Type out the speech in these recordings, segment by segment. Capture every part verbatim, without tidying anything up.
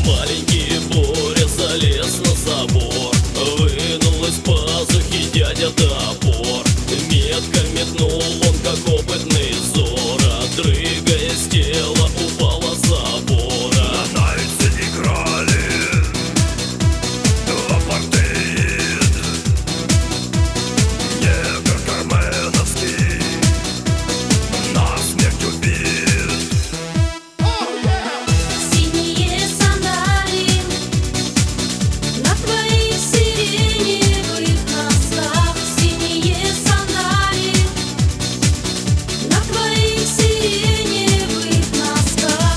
Маленький Боря залез на забор, вынул из пазухи дядя топор. Метко метнул он, как опытный Зора, дрыгаясь, тело упало с забора. На найте играли в апартеид, негр карменовский насмерть убит. Синие сандали на твоих сиреневых носках. Синие сандали на твоих сиреневых носках.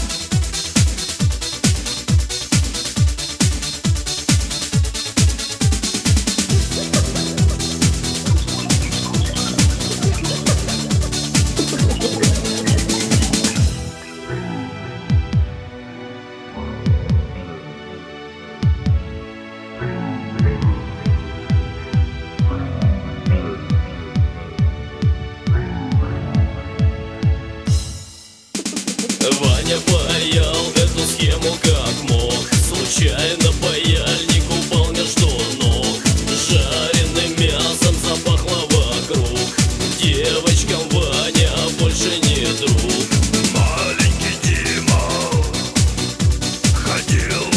Ваня паял эту схему как мог. Случайно паяльник упал между ног. Жареным мясом запахло вокруг. Девочкам Ваня больше не друг. Маленький Дима ходил